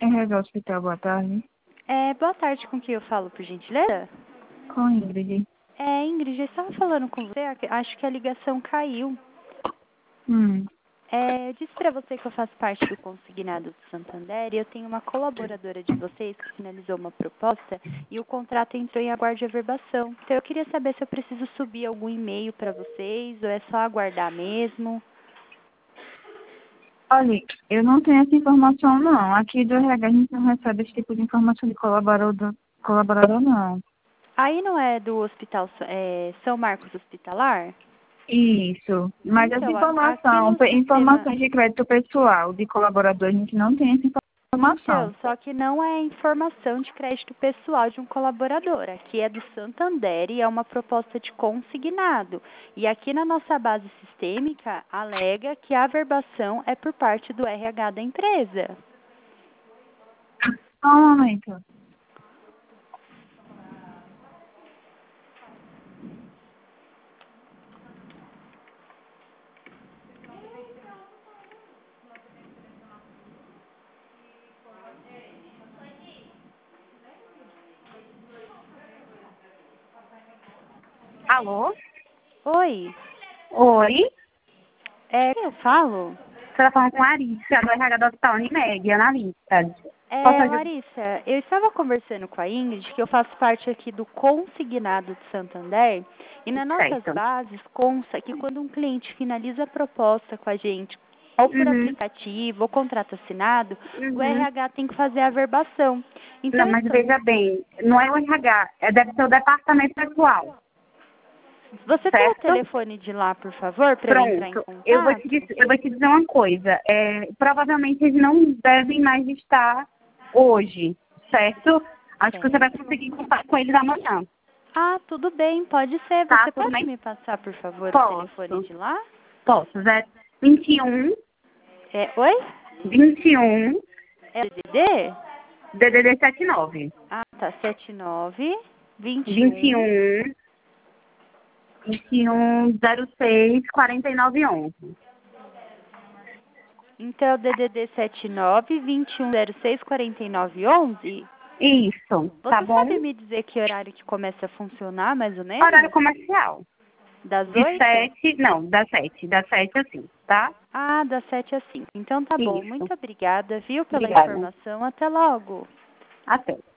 RH Hospital, boa tarde. Boa tarde, com quem eu falo, por gentileza? Com Ingrid. Ingrid, eu estava falando com você, acho que a ligação caiu. Hum. Eu disse para você que eu faço parte do Consignado do Santander e eu tenho uma colaboradora de vocês que finalizou uma proposta e o contrato entrou em aguardo de averbação. Então eu queria saber se eu preciso subir algum e-mail para vocês ou é só aguardar mesmo. Olha, eu não tenho essa informação, não. Aqui do RH a gente não recebe esse tipo de informação de colaborador não. Aí não é do hospital São Marcos Hospitalar? Isso. Mas essa Então, aqui no sistema... informações de crédito pessoal de colaborador, a gente não tem essa informação. Então, só que não é informação de crédito pessoal de um colaborador. Aqui é do Santander e é uma proposta de consignado. E aqui na nossa base sistêmica, alega que a averbação é por parte do RH da empresa. Só um momento. Alô? Oi, Oi? quem eu falo? Você está falando com a Arissa, do RH do Hospital Unimed, analista. Posso ajudar? Larissa, eu estava conversando com a Ingrid, que eu faço parte aqui do Consignado de Santander, e nas nossas Certo. bases consta que quando um cliente finaliza a proposta com a gente, ou por Uhum. aplicativo, ou contrato assinado, o Uhum. RH tem que fazer a averbação. Então, Não, mas veja bem, não é o RH, deve ser o departamento pessoal, você tem o certo? telefone de lá, por favor, para eu entrar em Pronto. contato? Eu vou te dizer uma coisa. Provavelmente eles não devem mais estar hoje, certo? Acho que você vai Certo. conseguir contar com eles amanhã. Ah, tudo bem, pode ser. Tá? Você Tudo pode bem? me passar, por favor, o telefone Posso. de lá? Posso. 21 Oi? 21 É o DDD? DDD 79. Ah, tá. 79 21. 21 21 06 49 11. Então, é o DDD 79 21 06 49 11. Isso, tá Você bom? sabe me dizer que horário que começa a funcionar, mais ou Horário menos? comercial. Das De 8? 7, não, das 7. Das 7 assim, tá? Ah, das 7 às 5. Então tá bom. Isso. Muito obrigada, viu, pela Obrigada. informação. Até logo. Até.